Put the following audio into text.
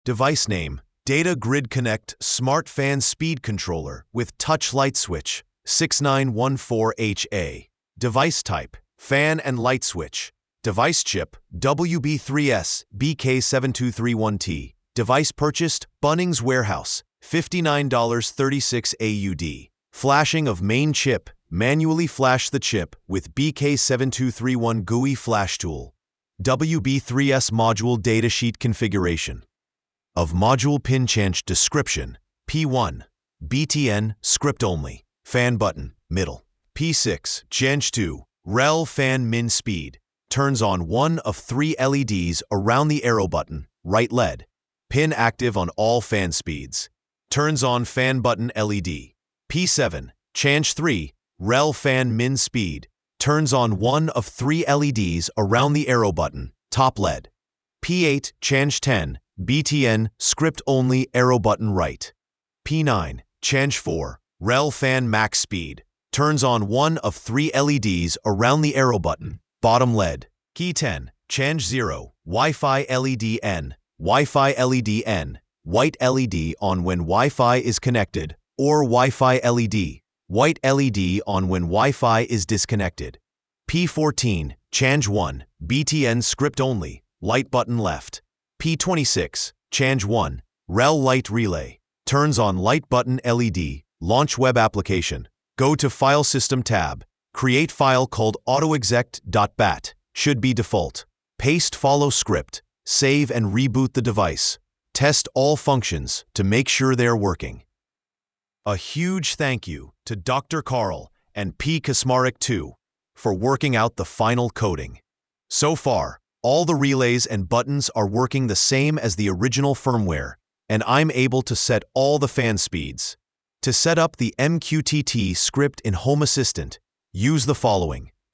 Device name, Data Grid Connect Smart Fan Speed Controller with Touch Light Switch, 6914HA. Device type, Fan and Light Switch. Device chip, WB3S BK7231T. Device purchased, Bunnings Warehouse, $59.36 AUD. Flashing of main chip, manually flash the chip with BK7231 GUI flash tool. WB3S module datasheet configuration. Of module pin change description, P1, BTN, script only, fan button, middle. P6, change 2, rel fan min speed, turns on one of 3 LEDs around the arrow button, right LED. Pin active on all fan speeds. Turns on fan button LED. P7, change 3, rel fan min speed, turns on one of 3 LEDs around the arrow button, top LED. P8, change 10, BTN, script only, arrow button right. P9, change 4, rel fan max speed, turns on one of 3 LEDs around the arrow button, bottom LED. Key 10, change 0, Wi-Fi LED N, Wi-Fi LED N, white LED on when Wi-Fi is connected, or Wi-Fi LED, white LED on when Wi-Fi is disconnected. P14, change 1, BTN script only, light button left. P26, change 1, rel light relay, turns on light button LED, launch web application. Go to File System tab, create file called autoexec.bat, should be default. Paste follow script, save and reboot the device. Test all functions to make sure they're working. A huge thank you to Dr. Carl and P. Kaczmarek too for working out the final coding. So far, all the relays and buttons are working the same as the original firmware, and I'm able to set all the fan speeds. To set up the MQTT script in Home Assistant, use the following.